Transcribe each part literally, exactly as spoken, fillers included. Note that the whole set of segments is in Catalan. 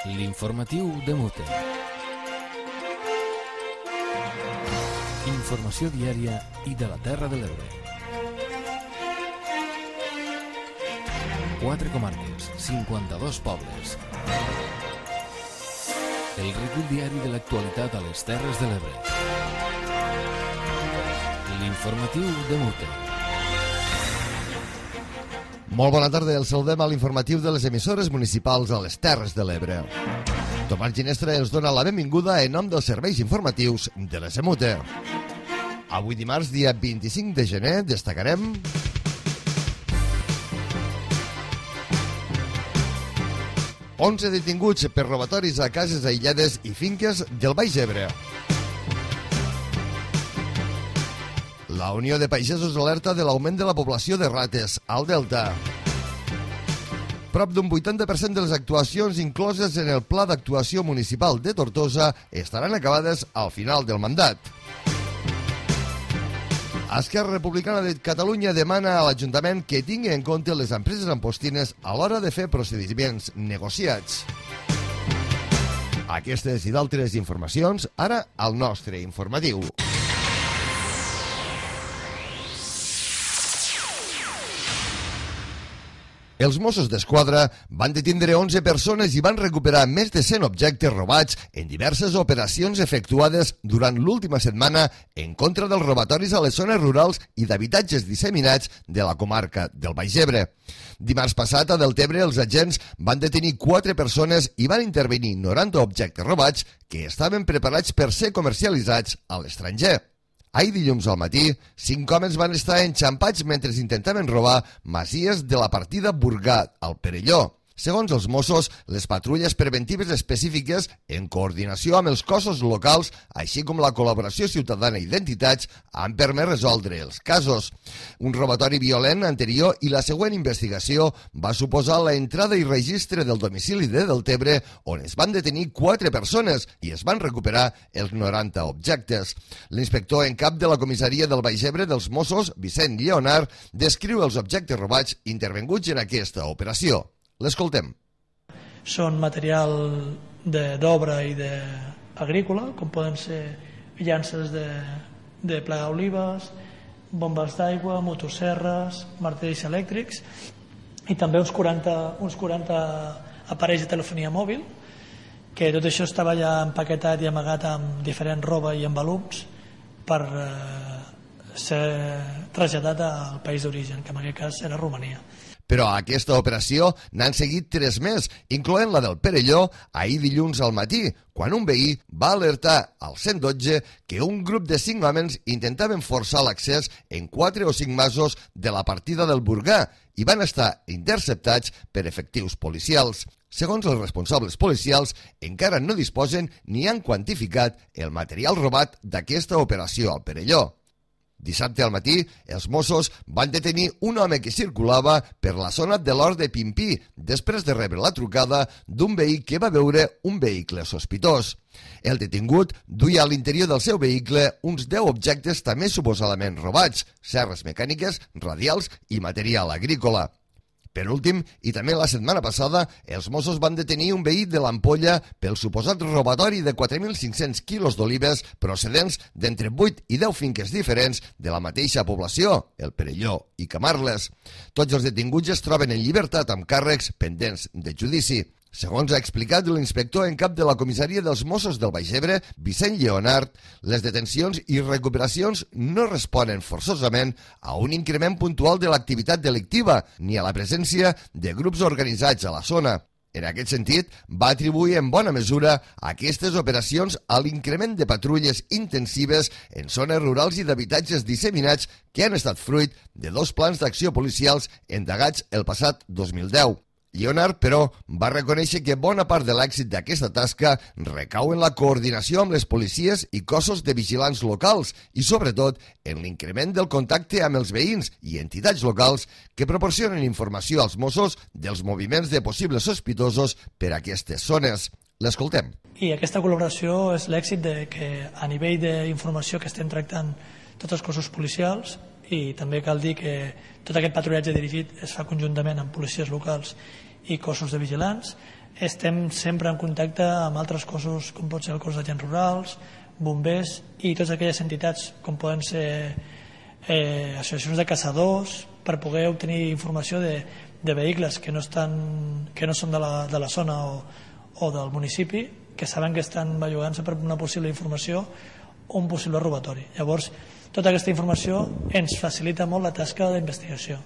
L'informatiu de Mute. Informació diària i de la Terra de l'Ebre. Quatre comarques, cinquanta-dos pobles. El recull diari de l'actualitat a les Terres de l'Ebre. L'informatiu de Mute. Molt bona tarda, el saludem a l'informatiu de les emissores municipals a les Terres de l'Ebre. Tomàs Ginestra els dona la benvinguda en nom dels serveis informatius de l'S M U T E. Avui dimarts, dia vint-i-cinc de gener, destacarem... onze detinguts per robatoris a cases aïllades i finques del Baix Ebre. La Unió de Pagesos alerta de l'augment de la població de rates al Delta. Prop d'un vuitanta per cent de les actuacions incloses en el Pla d'Actuació Municipal de Tortosa estaran acabades al final del mandat. Esquerra Republicana de Catalunya demana a l'Ajuntament que tingui en compte les empreses ampostines a l'hora de fer procediments negociats. Aquestes i d'altres informacions, ara al nostre informatiu. Els Mossos d'Esquadra van detindre onze persones i van recuperar més de cent objectes robats en diverses operacions efectuades durant l'última setmana en contra dels robatoris a les zones rurals i d'habitatges disseminats de la comarca del Baix Ebre. Dimarts passat, a Deltebre, els agents van detenir quatre persones i van intervenir noranta objectes robats que estaven preparats per ser comercialitzats a l'estranger. Ahir dilluns al matí, cinc homes van estar enxampats mentre intentaven robar masies de la partida Burgà, al Perelló. Segons els Mossos, les patrulles preventives específiques, en coordinació amb els cossos locals, així com la col·laboració ciutadana i d'entitats, han permès resoldre els casos. Un robatori violent anterior i la següent investigació va suposar la entrada i registre del domicili de Deltebre, on es van detenir quatre persones i es van recuperar els noranta objectes. L'inspector en cap de la comissaria del Baix Ebre dels Mossos, Vicent Lleonard, descriu els objectes robats intervenguts en aquesta operació. L'escoltem. Són material d'obra i d'agrícola, com poden ser llances de, de plegar olives, bombes d'aigua, motosserres, martells elèctrics i també uns quaranta, uns quaranta aparells de telefonia mòbil, que tot això estava ja empaquetat i amagat amb diferent roba i envelops per eh, ser traslladat al país d'origen, que en aquest cas era Romania. Però a aquesta operació n'han seguit tres més, incloent la del Perelló, ahir dilluns al matí, quan un veí va alertar al cent dotze que un grup de cinc homes intentaven forçar l'accés en quatre o cinc masos de la partida del Burgà i van estar interceptats per efectius policials. Segons els responsables policials, encara no disposen ni han quantificat el material robat d'aquesta operació al Perelló. Dissabte al matí, els Mossos van detenir un home que circulava per la zona de l'Hort de Pimpí després de rebre la trucada d'un veí que va veure un vehicle sospitós. El detingut duia a l'interior del seu vehicle uns deu objectes també suposadament robats, serres mecàniques, radials i material agrícola. Per últim, i també la setmana passada, els Mossos van detenir un veí de l'Ampolla pel suposat robatori de quatre mil cinc-cents quilos d'olives procedents d'entre vuit i deu finques diferents de la mateixa població, el Perelló i Camarles. Tots els detinguts es troben en llibertat amb càrrecs pendents de judici. Segons ha explicat l'inspector en cap de la comissaria dels Mossos del Baix Ebre, Vicent Lleonard, les detencions i recuperacions no responen forçosament a un increment puntual de l'activitat delictiva ni a la presència de grups organitzats a la zona. En aquest sentit, va atribuir en bona mesura aquestes operacions a l'increment de patrulles intensives en zones rurals i d'habitatges disseminats que han estat fruit de dos plans d'acció policials endegats el passat dos mil deu. Lleonard, però, va reconèixer que bona part de l'èxit d'aquesta tasca recau en la coordinació amb les policies i cossos de vigilants locals i, sobretot, en l'increment del contacte amb els veïns i entitats locals que proporcionen informació als Mossos dels moviments de possibles sospitosos per a aquestes zones. L'escoltem. I aquesta col·laboració és l'èxit de que a nivell d'informació que estem tractant tots els cossos policials, i també cal dir que tot aquest patrullatge dirigit es fa conjuntament amb policies locals i cossos de vigilants, estem sempre en contacte amb altres cossos, com pot ser el cos d'agents rurals, bombers i totes aquelles entitats com poden ser eh, associacions de caçadors, per poder obtenir informació de, de vehicles que no, estan, que no són de la, de la zona o, o del municipi, que saben que estan bellugant-se per una possible informació o un possible robatori. Llavors, tota aquesta informació ens facilita molt la tasca d'investigació.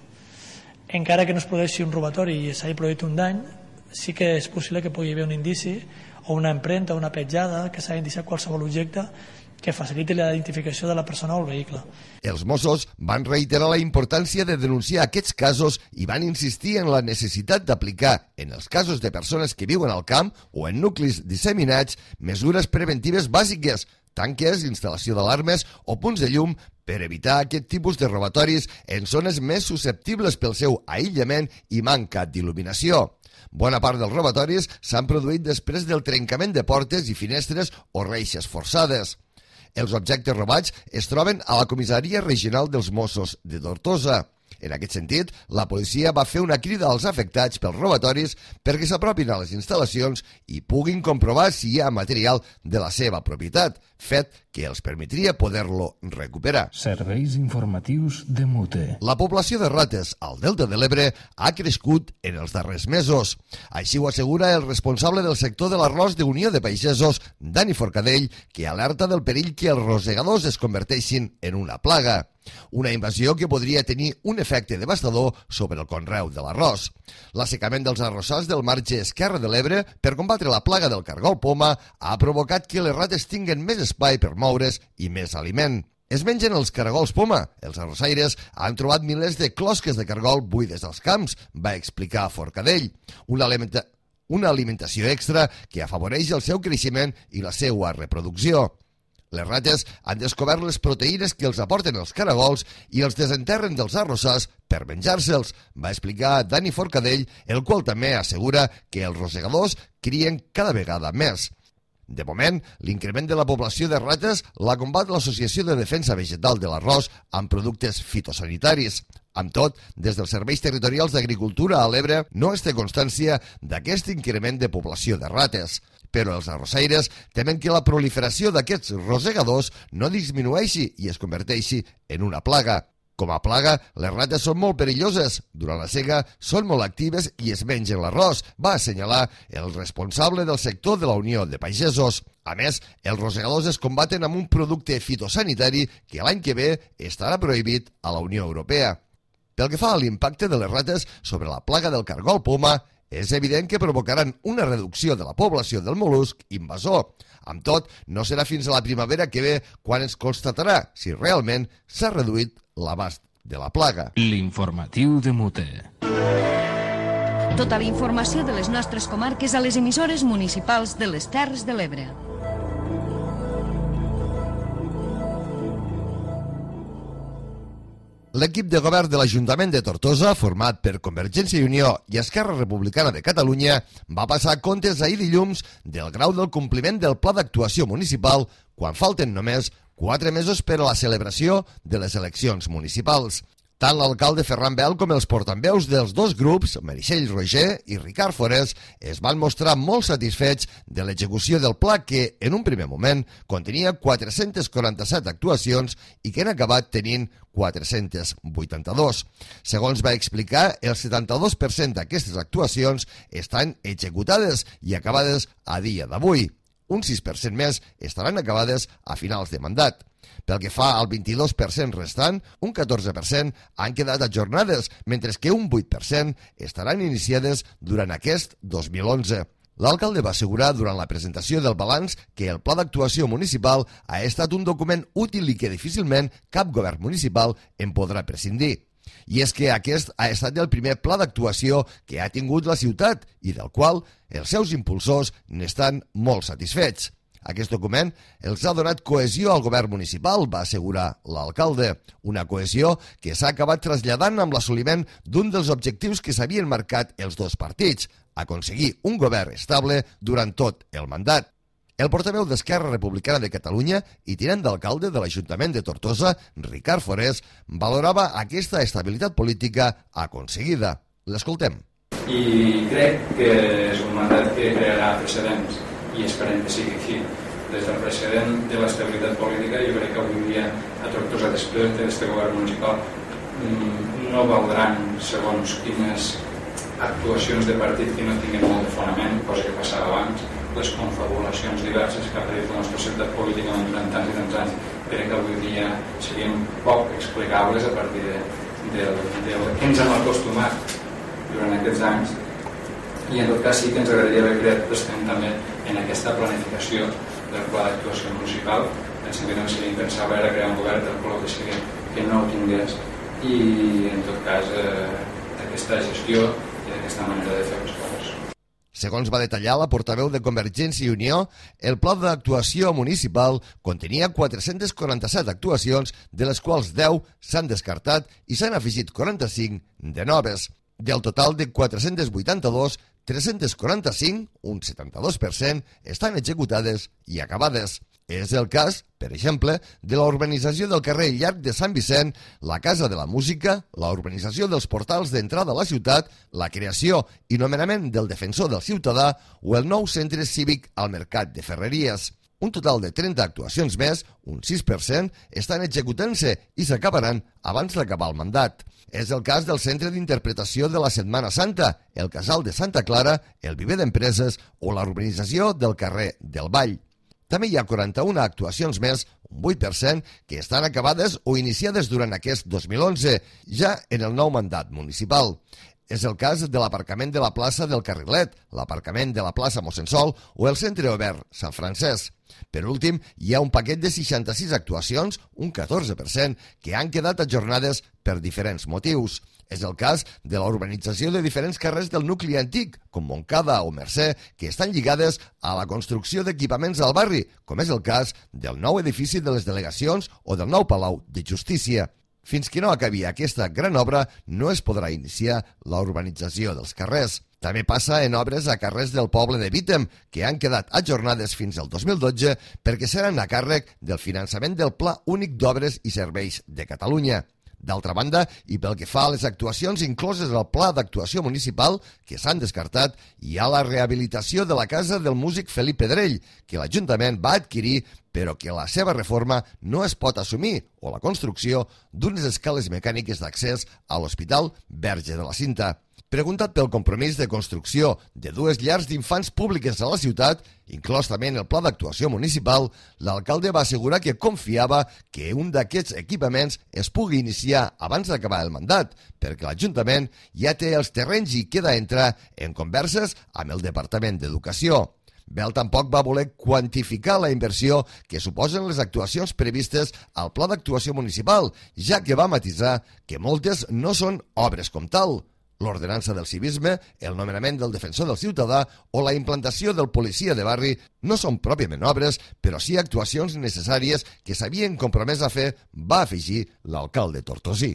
Encara que no es produeixi un robatori i s'hagi produït un dany, sí que és possible que pugui haver un indici o una empremta o una petjada que s'ha indiciat qualsevol objecte que faciliti la identificació de la persona o el vehicle. Els Mossos van reiterar la importància de denunciar aquests casos i van insistir en la necessitat d'aplicar, en els casos de persones que viuen al camp o en nuclis disseminats, mesures preventives bàsiques, tanques, instal·lació d'alarmes o punts de llum per evitar aquest tipus de robatoris en zones més susceptibles pel seu aïllament i manca d'il·luminació. Bona part dels robatoris s'han produït després del trencament de portes i finestres o reixes forçades. Els objectes robats es troben a la Comissaria Regional dels Mossos de Tortosa. En aquest sentit, la policia va fer una crida als afectats pels robatoris perquè s'apropin a les instal·lacions i puguin comprovar si hi ha material de la seva propietat, fet que els permetria poder-lo recuperar. Serveis informatius de Mute. La població de rates al Delta de l'Ebre ha crescut en els darrers mesos. Així ho assegura el responsable del sector de l'arròs de Unió de Pagesos, Dani Forcadell, que alerta del perill que els rosegadors es converteixin en una plaga. Una invasió que podria tenir un efecte devastador sobre el conreu de l'arròs. L'assecament dels arrossars del marge esquerre de l'Ebre per combatre la plaga del cargol poma ha provocat que les rates tinguen més espai per moure's i més aliment. Es mengen els caragols poma. Els arrossaires han trobat milers de closques de cargol buides als camps, va explicar Forcadell. Una alimenta... una alimentació extra que afavoreix el seu creixement i la seva reproducció. Les rates han descobert les proteïnes que els aporten els caragols i els desenterren dels arrossars per menjar-se'ls, va explicar Dani Forcadell, el qual també assegura que els rosegadors crien cada vegada més. De moment, l'increment de la població de rates l'ha combat l'Associació de Defensa Vegetal de l'Arròs amb productes fitosanitaris. Amb tot, des dels serveis territorials d'agricultura a l'Ebre no es té constància d'aquest increment de població de rates. Però els arrossaires temen que la proliferació d'aquests rosegadors no disminueixi i es converteixi en una plaga. Com a plaga, les rates són molt perilloses. Durant la sega són molt actives i es mengen l'arròs, va assenyalar el responsable del sector de la Unió de Pagesos. A més, els rosegadors es combaten amb un producte fitosanitari que l'any que ve estarà prohibit a la Unió Europea. Pel que fa a l'impacte de les rates sobre la plaga del cargol poma, és evident que provocaran una reducció de la població del mol·lusc invasor. Amb tot, no serà fins a la primavera que ve quan es constatarà si realment s'ha reduït l'abast de la plaga. L'informatiu de Mute. Tota la informació de les nostres comarques a les emissores municipals de les Terres de l'Ebre. L'equip de govern de l'Ajuntament de Tortosa, format per Convergència i Unió i Esquerra Republicana de Catalunya, va passar comptes ahir dilluns del grau del compliment del Pla d'Actuació Municipal quan falten només quatre mesos per a la celebració de les eleccions municipals. Tant l'alcalde Ferran Bel com els portaveus dels dos grups, Meritxell Roger i Ricard Forés, es van mostrar molt satisfets de l'execució del pla que, en un primer moment, contenia quatre-centes quaranta-set actuacions i que han acabat tenint quatre-centes vuitanta-dos. Segons va explicar, el setanta-dos per cent d'aquestes actuacions estan executades i acabades a dia d'avui. Un sis per cent més estaran acabades a finals de mandat. Pel que fa al vint-i-dos per cent restant, un catorze per cent han quedat ajornades, mentre que un vuit per cent estaran iniciades durant aquest dos mil onze. L'alcalde va assegurar durant la presentació del balanç que el Pla d'Actuació Municipal ha estat un document útil i que difícilment cap govern municipal en podrà prescindir. I és que aquest ha estat el primer pla d'actuació que ha tingut la ciutat i del qual els seus impulsors n'estan molt satisfets. Aquest document els ha donat cohesió al govern municipal, va assegurar l'alcalde. Una cohesió que s'ha acabat traslladant amb l'assoliment d'un dels objectius que s'havien marcat els dos partits, aconseguir un govern estable durant tot el mandat. El portaveu d'Esquerra Republicana de Catalunya i tinent d'alcalde de l'Ajuntament de Tortosa, Ricard Forés, valorava aquesta estabilitat política aconseguida. L'escoltem. I crec que és un mandat que crearà precedents i esperem que sigui així. Des del precedent de l'estabilitat política, jo crec que avui dia a Tortosa, després d'aquest govern municipal, no valdran segons quines actuacions de partit que no tinguin molt de fonament, cosa que passava abans, les confabulacions diverses que ha patit la nostra ciutat política durant tants i tants anys, crec que avui dia serien poc explicables a partir de, de, de, de que ens hem acostumat durant aquests anys. I en tot cas sí que ens agradaria haver creat present també en aquesta planificació del pla d'actuació municipal. Pensem que també seria impensable era crear un govern del color que sigui que no ho tingués, i en tot cas eh, aquesta gestió i aquesta manera de fer les coses. Segons va detallar la portaveu de Convergència i Unió, el pla d'actuació municipal contenia quatre-cents quaranta-set actuacions, de les quals deu s'han descartat i s'han afegit quaranta-cinc de noves. Del total de quatre-cents vuitanta-dos, tres-cents quaranta-cinc, un setanta-dos per cent, estan executades i acabades. És el cas, per exemple, de la urbanització del carrer Llarg de Sant Vicent, la Casa de la Música, la urbanització dels portals d'entrada a la ciutat, la creació i nomenament del defensor del ciutadà o el nou centre cívic al Mercat de Ferreries. Un total de trenta actuacions més, un sis per cent, estan executant-se i s'acabaran abans d'acabar el mandat. És el cas del Centre d'Interpretació de la Setmana Santa, el Casal de Santa Clara, el Viver d'Empreses o la urbanització del carrer del Vall. També hi ha quaranta-una actuacions més, un vuit per cent, que estan acabades o iniciades durant aquest dos mil onze, ja en el nou mandat municipal. És el cas de l'aparcament de la plaça del Carrilet, l'aparcament de la plaça Mossensol o el centre obert Sant Francesc. Per últim, hi ha un paquet de seixanta-sis actuacions, un catorze per cent, que han quedat ajornades per diferents motius. És el cas de la urbanització de diferents carrers del nucli antic, com Montcada o Mercè, que estan lligades a la construcció d'equipaments al barri, com és el cas del nou edifici de les delegacions o del nou Palau de Justícia. Fins que no acabi aquesta gran obra, no es podrà iniciar la urbanització dels carrers. També passa en obres a carrers del poble de Vítem, que han quedat ajornades fins al dos mil dotze perquè seran a càrrec del finançament del Pla Únic d'Obres i Serveis de Catalunya. D'altra banda, i pel que fa a les actuacions incloses al Pla d'Actuació Municipal, que s'han descartat, hi ha la rehabilitació de la casa del músic Felip Pedrell, que l'Ajuntament va adquirir, però que la seva reforma no es pot assumir, o la construcció d'unes escales mecàniques d'accés a l'Hospital Verge de la Cinta. Preguntat pel compromís de construcció de dues llars d'infants públiques a la ciutat, inclòs també en el pla d'actuació municipal, l'alcalde va assegurar que confiava que un d'aquests equipaments es pugui iniciar abans d'acabar el mandat, perquè l'Ajuntament ja té els terrenys i queda entrar en converses amb el Departament d'Educació. Bel tampoc va voler quantificar la inversió que suposen les actuacions previstes al pla d'actuació municipal, ja que va matisar que moltes no són obres com tal. L'ordenança del civisme, el nomenament del defensor del ciutadà o la implantació del policia de barri no són pròpiament obres, però sí actuacions necessàries que s'havien compromès a fer, va afegir l'alcalde tortosí.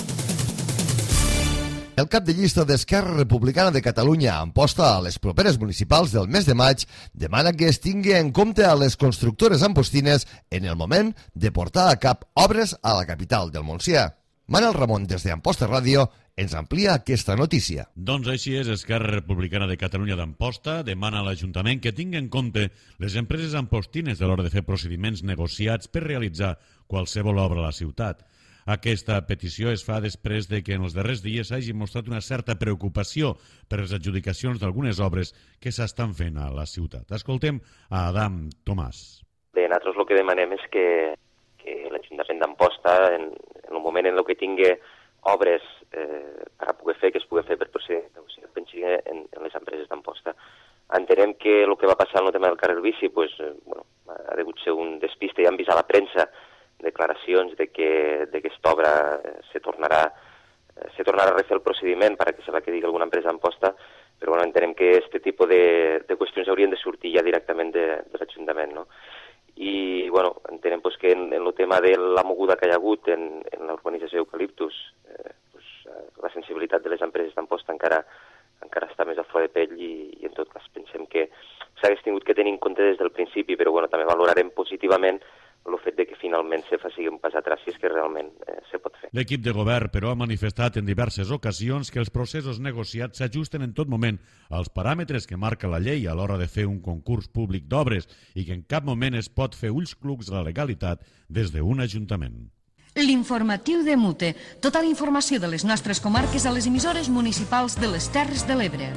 El cap de llista d'Esquerra Republicana de Catalunya, en posta a les properes municipals del mes de maig, demana que es tingui en compte a les constructores ampostines en el moment de portar a cap obres a la capital del Montsià. Manel Ramon, des d'Amposta Ràdio, ens amplia aquesta notícia. Doncs així és, Esquerra Republicana de Catalunya d'Amposta demana a l'Ajuntament que tingui en compte les empreses ampostines a l'hora de fer procediments negociats per realitzar qualsevol obra a la ciutat. Aquesta petició es fa després de que en els darrers dies s'hagi mostrat una certa preocupació per les adjudicacions d'algunes obres que s'estan fent a la ciutat. Escoltem a Adam Tomàs. Bé, nosaltres el que demanem és que, que l'Ajuntament d'Amposta, en, en el moment en què tingui obres eh, per a poder fer, que es pugui fer per procediment negociat, pensi en, en les empreses d'Amposta. Entenem que el que va passar en el tema del carril bici pues, eh, bueno, ha degut ser un despiste, ja han vist a la premsa declaracions de que d'aquesta obra eh, se tornarà eh, se tornarà a refer el procediment per a que se la quedi alguna empresa d'Amposta, però bueno, entenem que aquest tipus de, de qüestions haurien de sortir ja directament de, de l'Ajuntament, no? I bueno, entenem pues, que en, en el tema de la moguda que hi ha hagut en, en la urbanització d'eucaliptus, eh, pues, la sensibilitat de les empreses d'Amposta encara, encara està més a flor de pell i, i en tot cas pensem que s'hagués tingut que tenir en compte des del principi, però bueno, també valorarem positivament el fet de que finalment se faci un pas atrás si és que realment eh, se pot fer. L'equip de govern, però, ha manifestat en diverses ocasions que els processos negociats s'ajusten en tot moment als paràmetres que marca la llei a l'hora de fer un concurs públic d'obres i que en cap moment es pot fer ulls clucs a la legalitat des d'un ajuntament. L'informatiu de Mute. Tota la informació de les nostres comarques a les emissores municipals de les Terres de l'Ebre.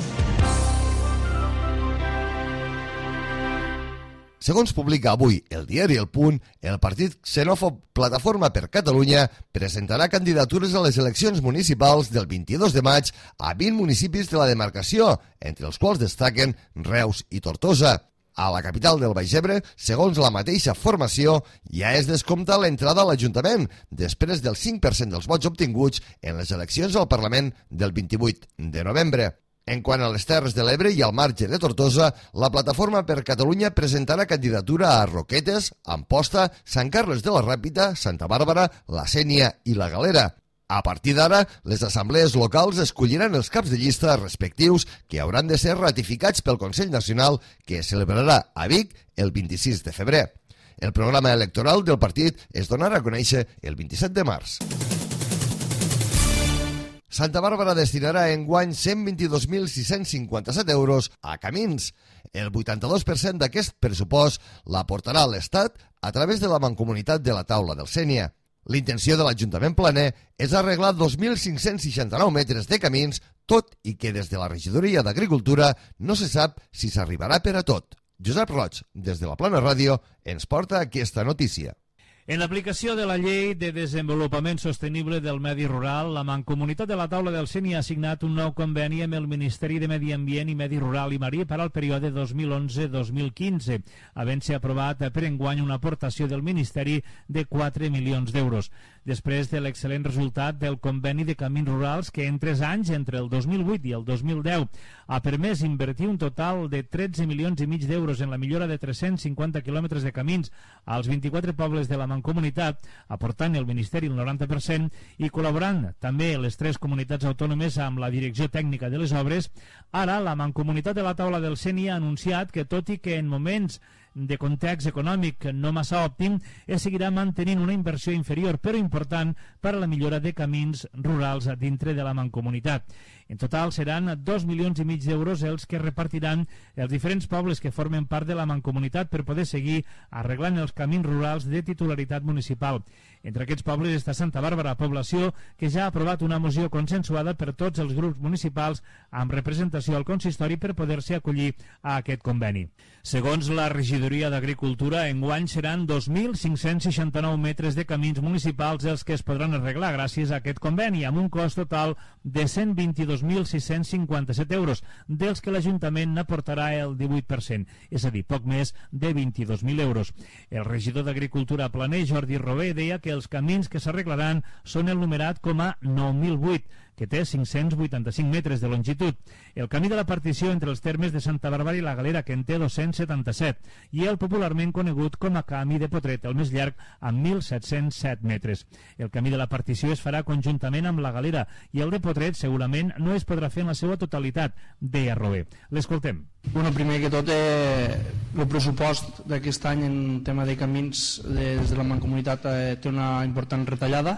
Segons publica avui el diari El Punt, el partit xenòfob Plataforma per Catalunya presentarà candidatures a les eleccions municipals del vint-i-dos de maig a vint municipis de la demarcació, entre els quals destaquen Reus i Tortosa. A la capital del Baix Ebre, segons la mateixa formació, ja es descompta l'entrada a l'Ajuntament, després del cinc per cent dels vots obtinguts en les eleccions al Parlament del vint-i-vuit de novembre. En quant a les Terres de l'Ebre i al marge de Tortosa, la Plataforma per Catalunya presentarà candidatura a Roquetes, Amposta, Sant Carles de la Ràpita, Santa Bàrbara, la Sénia i la Galera. A partir d'ara, les assemblees locals escolliran els caps de llista respectius que hauran de ser ratificats pel Consell Nacional que es celebrarà a Vic el vint-i-sis de febrer. El programa electoral del partit es donarà a conèixer el vint-i-set de març. Santa Bàrbara destinarà enguany cent vint-i-dos mil sis-cents cinquanta-set euros a camins. El vuitanta-dos per cent d'aquest pressupost l'aportarà l'Estat a través de la Mancomunitat de la Taula del Sénia. L'intenció de l'Ajuntament planer és arreglar dos mil cinc-cents seixanta-nou metres de camins, tot i que des de la Regidoria d'Agricultura no se sap si s'arribarà per a tot. Josep Roig, des de la Plana Ràdio, ens porta aquesta notícia. En l'aplicació de la Llei de Desenvolupament Sostenible del Medi Rural, la Mancomunitat de la Taula del Sénia ha signat un nou conveni amb el Ministeri de Medi Ambient i Medi Rural i Marí per al període dos mil onze dos mil quinze, havent-se aprovat per enguany una aportació del Ministeri de quatre milions d'euros. Després de l'excel·lent resultat del conveni de camins rurals que en tres anys, entre el dos mil vuit i el dos mil deu, ha permès invertir un total de tretze milions i mig d'euros en la millora de tres-cents cinquanta quilòmetres de camins als vint-i-quatre pobles de la Mancomunitat, aportant el Ministeri el noranta per cent i col·laborant també les tres comunitats autònomes amb la direcció tècnica de les obres, ara la Mancomunitat de la Taula del Sénia ha anunciat que, tot i que en moments de context econòmic no massa òptim, es seguirà mantenint una inversió inferior però important per a la millora de camins rurals dintre de la Mancomunitat. En total seran dos milions i mig d'euros els que repartiran els diferents pobles que formen part de la Mancomunitat per poder seguir arreglant els camins rurals de titularitat municipal. Entre aquests pobles està Santa Bàrbara, població que ja ha aprovat una moció consensuada per tots els grups municipals amb representació al consistori per poder-se acollir a aquest conveni. Segons la Regidoria d'Agricultura, enguany seran dos mil cinc-cents seixanta-nou metres de camins municipals els que es podran arreglar gràcies a aquest conveni, amb un cost total de cent vint-i-dos mil sis-cents cinquanta-set euros, dels que l'Ajuntament n'aportarà el divuit per cent, és a dir, poc més de vint-i-dos mil euros. El regidor d'Agricultura planer, Jordi Robé, deia que els camins que s'arreglaran són el numerat com a nou mil vuit, que té cinc-cents vuitanta-cinc metres de longitud, el camí de la partició entre els termes de Santa Bàrbara i la Galera, que en té dos-cents setanta-set, i el popularment conegut com a camí de Potret, el més llarg, amb mil set-cents set metres. El camí de la partició es farà conjuntament amb la Galera, i el de Potret segurament no es podrà fer en la seva totalitat, deia Robé. L'escoltem. Bueno, primer que tot, eh, el pressupost d'aquest any en tema de camins de, des de la Mancomunitat eh, té una important retallada,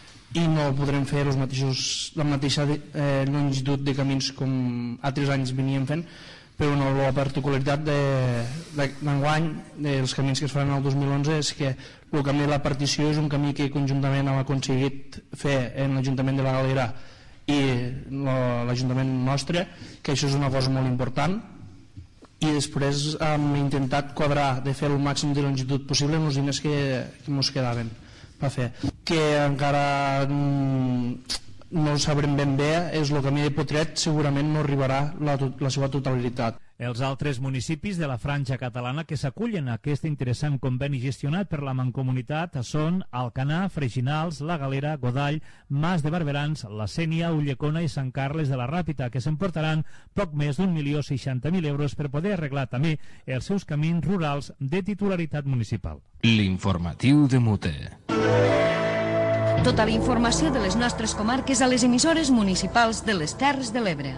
i no podrem fer els mateixos, la mateixa eh, longitud de camins com altres anys veníem fent, però no, la particularitat d'enguany de, dels camins que es faran el dos mil onze és que el camí de la partició és un camí que conjuntament hem aconseguit fer en l'Ajuntament de la Galera i l'Ajuntament nostre, que això és una cosa molt important, i després hem intentat quadrar de fer el màxim de longitud possible amb els diners que, que ens quedaven per fer. Que encara no ho sabrem ben bé és el camí de Potret, segurament no arribarà la, la seva totalitat. Els altres municipis de la franja catalana que s'acullen a aquest interessant conveni gestionat per la Mancomunitat són Alcanar, Freixinals, la Galera, Godall, Mas de Barberans, la Sénia, Ulldecona i Sant Carles de la Ràpita, que s'emportaran poc més d'un milió seixanta mil euros per poder arreglar també els seus camins rurals de titularitat municipal. L'informatiu de Mute. Tota la informació de les nostres comarques a les emissores municipals de les Terres de l'Ebre.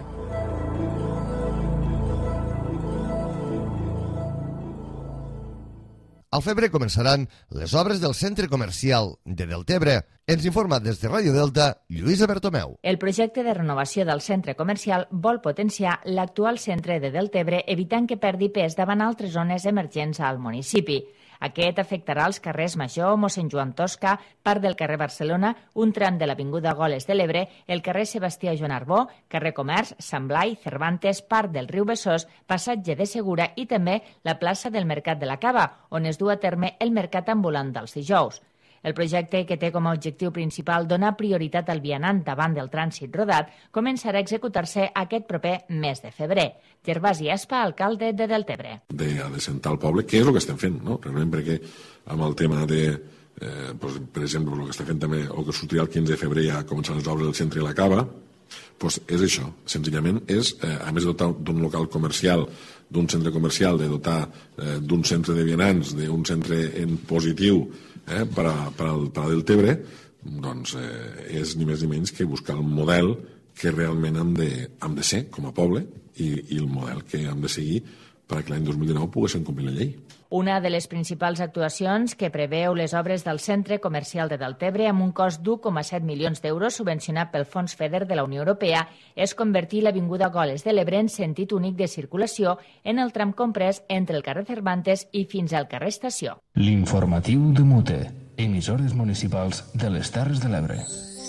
Al febrer començaran les obres del centre comercial de Deltebre. Ens informa des de Ràdio Delta, Lluïsa Bertomeu. El projecte de renovació del centre comercial vol potenciar l'actual centre de Deltebre, evitant que perdi pes davant altres zones emergents al municipi. Aquest afectarà els carrers Major, mossèn Joan Tosca, part del carrer Barcelona, un tram de l'Avinguda Goles de l'Ebre, el carrer Sebastià Joan Arbó, carrer Comerç, Sant Blai, Cervantes, part del riu Besòs, passatge de Segura i també la plaça del Mercat de la Cava, on es du a terme el mercat ambulant dels dijous. El projecte, que té com a objectiu principal donar prioritat al vianant davant del trànsit rodat, començarà a executar-se aquest proper mes de febrer. Gervasi Espa, alcalde de Deltebre. De adecentar el poble, què és el que estem fent, no? Realment, perquè amb el tema de, eh, doncs, per exemple, el que estem fent també, o que sortirà el quinze de febrer ja començant les obres del centre i la Cava, doncs és això, senzillament és, eh, a més de dotar d'un local comercial, d'un centre comercial, de dotar eh, d'un centre de vianants, d'un centre en positiu eh, per, a, per, al, per a Deltebre, doncs eh, és ni més ni menys que buscar el model que realment hem de, hem de ser com a poble i, i el model que hem de seguir perquè l'any dos mil dinou poguessin complir la llei. Una de les principals actuacions que preveu les obres del centre comercial de Deltebre amb un cost d'u coma set milions d'euros subvencionat pel Fons FEDER de la Unió Europea és convertir l'Avinguda Goles de l'Ebre en sentit únic de circulació en el tram comprès entre el carrer Cervantes i fins al carrer Estació. L'informatiu de Mute, emissores municipals de les Terres de l'Ebre.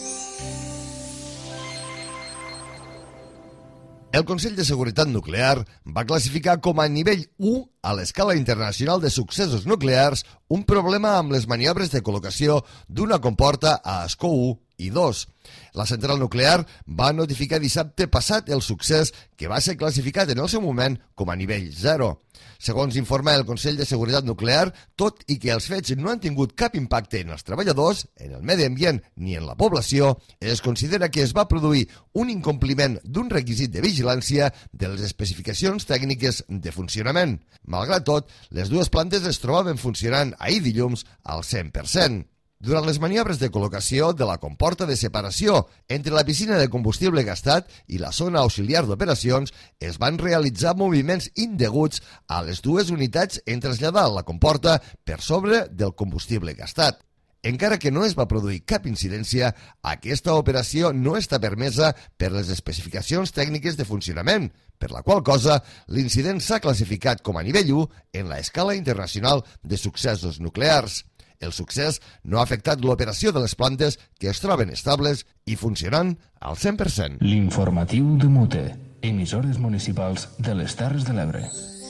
El Consell de Seguretat Nuclear va classificar com a nivell u a l'escala internacional de successos nuclears un problema amb les maniobres de col·locació d'una comporta a escó u i dos. La central nuclear va notificar dissabte passat el succés que va ser classificat en el seu moment com a nivell zero. Segons informa el Consell de Seguretat Nuclear, tot i que els fets no han tingut cap impacte en els treballadors, en el medi ambient ni en la població, es considera que es va produir un incompliment d'un requisit de vigilància de les especificacions tècniques de funcionament. Malgrat tot, les dues plantes es trobaven funcionant ahir dilluns al cent per cent. Durant les maniobres de col·locació de la comporta de separació entre la piscina de combustible gastat i la zona auxiliar d'operacions, es van realitzar moviments indeguts a les dues unitats en traslladar la comporta per sobre del combustible gastat. Encara que no es va produir cap incidència, aquesta operació no està permesa per les especificacions tècniques de funcionament, per la qual cosa l'incident s'ha classificat com a nivell u en l'escala internacional de successos nuclears. El succés no ha afectat l'operació de les plantes que es troben estables i funcionant al cent per cent. L'informatiu de Mute, emissores municipals de les Terres de l'Ebre.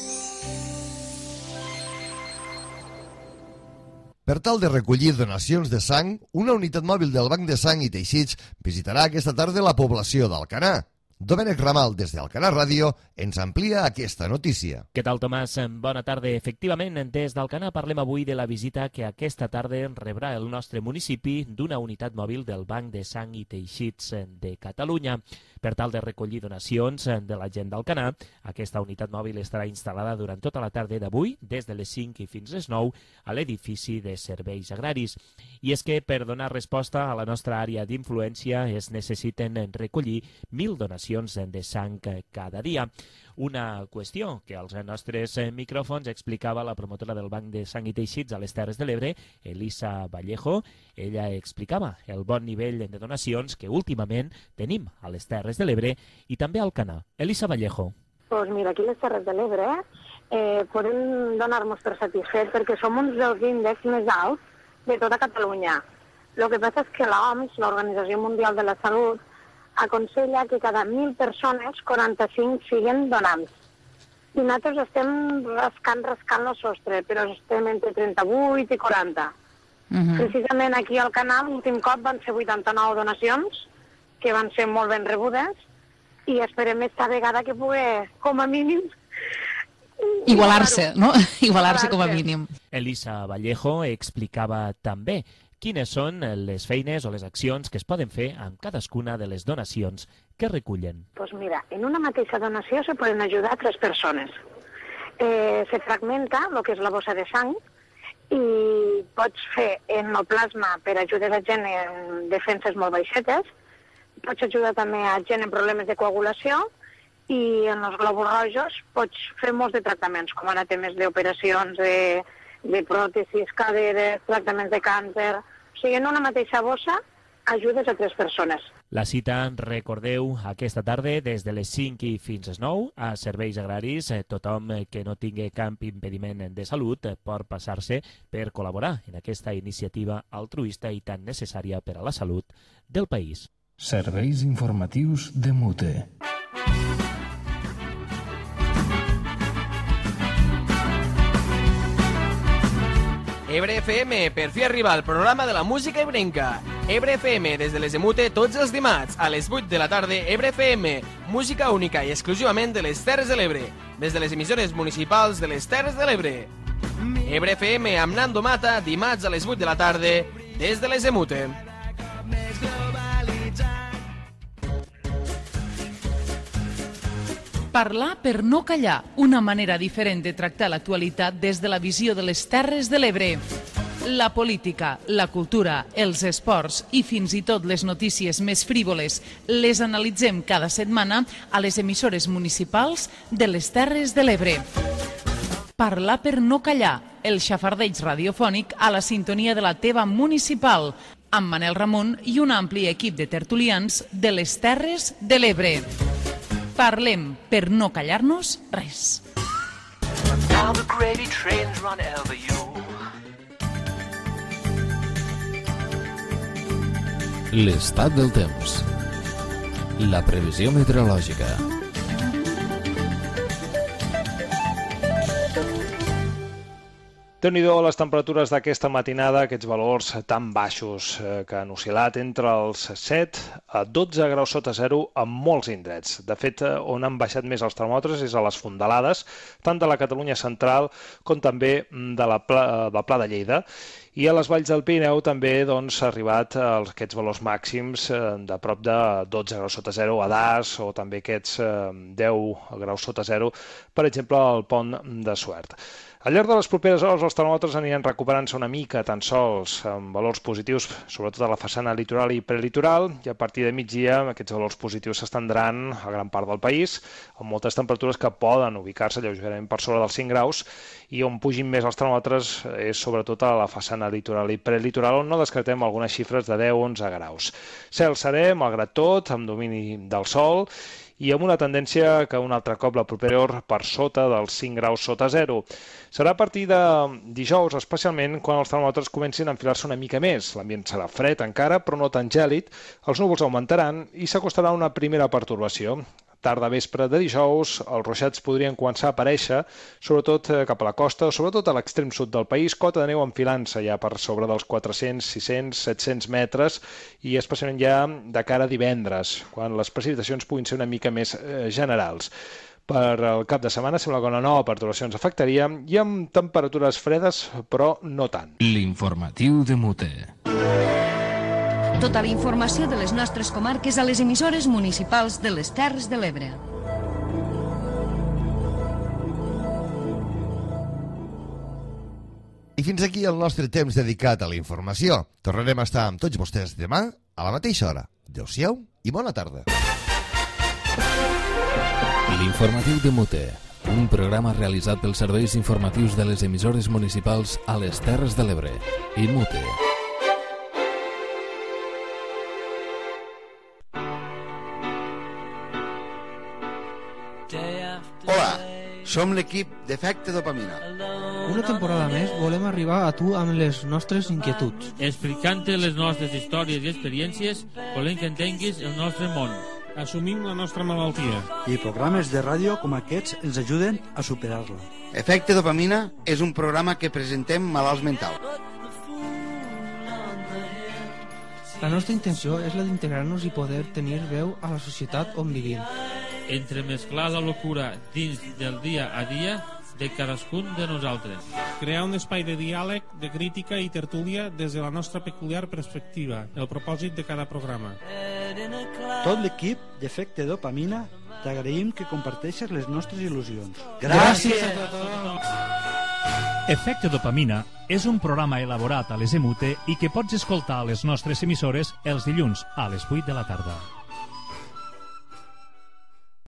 Per tal de recollir donacions de sang, una unitat mòbil del Banc de Sang i Teixits visitarà aquesta tarda la població d'Alcanar. Domènec Ramal, des d'Alcanar Ràdio, ens amplia aquesta notícia. Què tal, Tomàs? Bona tarda. Efectivament, des d'Alcanar parlem avui de la visita que aquesta tarda rebrà el nostre municipi d'una unitat mòbil del Banc de Sang i Teixits de Catalunya. Per tal de recollir donacions de la gent d'Alcanar, aquesta unitat mòbil estarà instal·lada durant tota la tarda d'avui, des de les cinc i fins les nou, a l'edifici de serveis agraris. I és que per donar resposta a la nostra àrea d'influència es necessiten recollir mil donacions de sang cada dia. Una qüestió que als nostres micròfons explicava la promotora del Banc de Sang i Teixits a les Terres de l'Ebre, Elisa Vallejo. Ella explicava el bon nivell de donacions que últimament tenim a les Terres de l'Ebre i també a Alcanar. Elisa Vallejo. Pues mira, aquí a les Terres de l'Ebre eh, podem donar-nos per satisfets perquè som uns dels índexs més alts de tota Catalunya. El que passa és que l'O M S, l'Organització Mundial de la Salut, aconsella que cada mil persones, quaranta-cinc siguin donants. I nosaltres estem rascant, rascant el sostre, però estem entre trenta-vuit i quaranta. Uh-huh. Precisament aquí al canal, l'últim cop van ser vuitanta-nou donacions, que van ser molt ben rebudes, i esperem esta vegada que pugui, com a mínim, igualar-se, no? Igualar-se com a mínim. Elisa Vallejo explicava també quines són les feines o les accions que es poden fer amb cadascuna de les donacions que recullen. Pues mira, en una mateixa donació se poden ajudar tres persones. Eh, se fragmenta el que és la bossa de sang i pots fer enoplasma per ajudar a gent en defenses molt baixetes, pots ajudar també a gent en problemes de coagulació i en els glòbuls rojos pots fer molts de tractaments, com ara temes d'operacions de de pròtesis, caderes, tractaments de càncer. O sigui, en una mateixa bossa ajudes a tres persones. La cita, recordeu, aquesta tarda des de les cinc i fins a les nou a Serveis Agraris. Tothom que no tingui cap impediment de salut pot passar-se per col·laborar en aquesta iniciativa altruista i tan necessària per a la salut del país. Serveis informatius de Mute. Ebre F M, per fi arriba al programa de la música ebrenca. Ebre F M, des de les de Mute, tots els dimarts, a les vuit de la tarda. Ebre F M, música única i exclusivament de les Terres de l'Ebre, des de les emissores municipals de les Terres de l'Ebre. Ebre F M amb Nando Mata, dimarts a les vuit de la tarda, des de les de Mute. Parlar per no callar, una manera diferent de tractar l'actualitat des de la visió de les Terres de l'Ebre. La política, la cultura, els esports i fins i tot les notícies més frívoles les analitzem cada setmana a les emissores municipals de les Terres de l'Ebre. Parlar per no callar, el xafardeig radiofònic a la sintonia de la teva municipal, amb Manel Ramon i un ampli equip de tertulians de les Terres de l'Ebre. Parlem per no callar-nos res. L'estat del temps. La previsió meteorològica. Déu-n'hi-do les temperatures d'aquesta matinada, aquests valors tan baixos que han oscil·lat entre els set a dotze graus sota zero en molts indrets. De fet, on han baixat més els termòmetres és a les fondalades, tant de la Catalunya central com també de la Pla, del Pla de Lleida. I a les valls del Pirineu també doncs, s'ha arribat a aquests valors màxims de prop de dotze graus sota zero a Das o també aquests deu graus sota zero, per exemple, al Pont de Suert. Al llarg de les properes hores els termòmetres aniran recuperant-se una mica tan sols amb valors positius, sobretot a la façana litoral i prelitoral, i a partir de migdia aquests valors positius s'estendran a gran part del país, amb moltes temperatures que poden ubicar-se lleugerament per sobre dels cinc graus, i on pugin més els termòmetres és sobretot a la façana litoral i prelitoral, on no descartem algunes xifres de deu a onze graus. Cel serè, malgrat tot, amb domini del sol, i amb una tendència que un altre cop la propera hora per sota dels cinc graus sota zero. Serà a partir de dijous, especialment quan els termòmetres comencin a enfilar-se una mica més. L'ambient serà fred encara, però no tan gèlid, els núvols augmentaran i s'acostarà una primera pertorbació. Tarda vespre de dijous, els ruixats podrien començar a aparèixer, sobretot cap a la costa, sobretot a l'extrem sud del país, cota de neu enfilant-se ja per sobre dels quatre-cents, sis-cents, set-cents metres, i especialment ja de cara a divendres, quan les precipitacions puguin ser una mica més eh, generals. Per al cap de setmana sembla que una nova perturbació ens afectaria, i amb temperatures fredes, però no tant. L'informatiu de Mute. Tota la informació de les nostres comarques a les emissores municipals de les Terres de l'Ebre. I fins aquí el nostre temps dedicat a la informació. Tornarem a estar amb tots vostès demà a la mateixa hora. Adéu-siau i bona tarda. L'informatiu de Mute, un programa realitzat pels serveis informatius de les emissores municipals a les Terres de l'Ebre i Mute. Hola, som l'equip d'Efecte Dopamina. Una temporada més volem arribar a tu amb les nostres inquietuds. Explicant-te les nostres històries i experiències, volem que entenguis el nostre món. Assumim la nostra malaltia. I programes de ràdio com aquests ens ajuden a superar-la. Efecte Dopamina és un programa que presentem malalts mentals. La nostra intenció és la d'integrar-nos i poder tenir veu a la societat on vivim. Entremesclar la locura dins del dia a dia de cadascun de nosaltres. Crear un espai de diàleg, de crítica i tertúlia des de la nostra peculiar perspectiva, el propòsit de cada programa. Tot l'equip d'Efecte Dopamina t'agraïm que comparteixes les nostres il·lusions. Gràcies a tothom! Efecte Dopamina és un programa elaborat a les Emute i que pots escoltar a les nostres emissores els dilluns a les vuit de la tarda.